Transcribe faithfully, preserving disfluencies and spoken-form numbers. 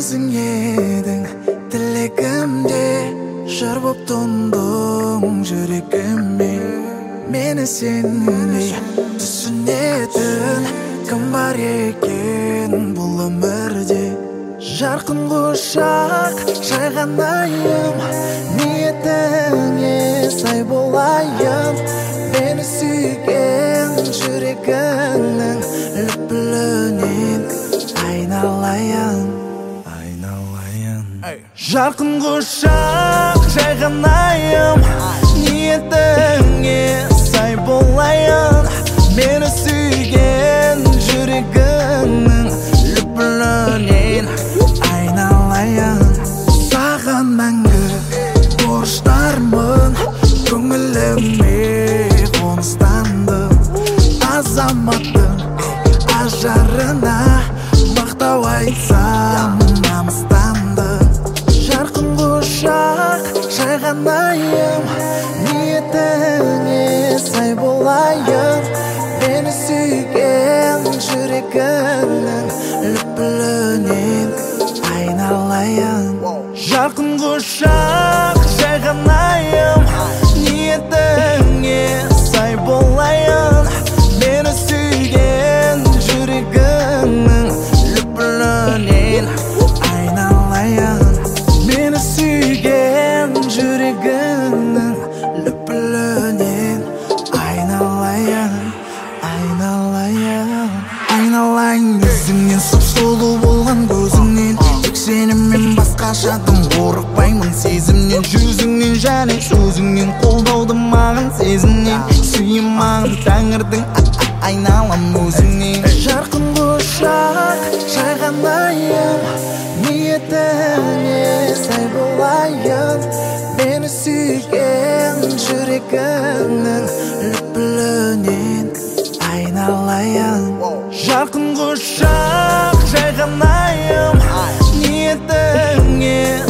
өзің едің тілегімде, жыр боп тұндың жүрегіме. Мені сенбей түсінетін кім бар екен бұл өмірде? Жарқын құшақ жайғанайым, ниетіңе сай болайын. Мені сүйген жүрегіңнің лүпілінен айналайын, айналайын. Жарқын құшақ жайғанайым, ниетіңе сай болайын. Мені сүйген жүрегіңнің лүпілінен айналайын. Саған мәңгі борыштармын, көңіліме қоныстандым. Азаматтың ажарына мақтау айтсам намыстандым. Жарқын құшақ жайғанайым, ниетіңе сай болайын. Мені сүйген жүрегіңнің лүпілінен айналайын. Жарқын құшақ жайғанайым, ниетіңе сай болайын. Мені сүйген жүрегіңнің лүпілінен айналайын. Мені сүйген жүрегіңнің лүпілінен айналайын, айналайын. Айналайын өзіңнен, сұп-сұлу болған көзіңнен. Тек сенімен басқашадым, қорықпаймын сезімнен. Жүзіңнен және сөзіңнен, қолдауды маған сезімнен. Сүйем маған тәңірдің, айналам өзіңнен. Жарқын құшақ жайғанайым, ниетіңе сай болайын. Мені сүйген жүрегіңнің лүпілінен айналайын. Жарқын құшақ жайғанайым, ниетіңе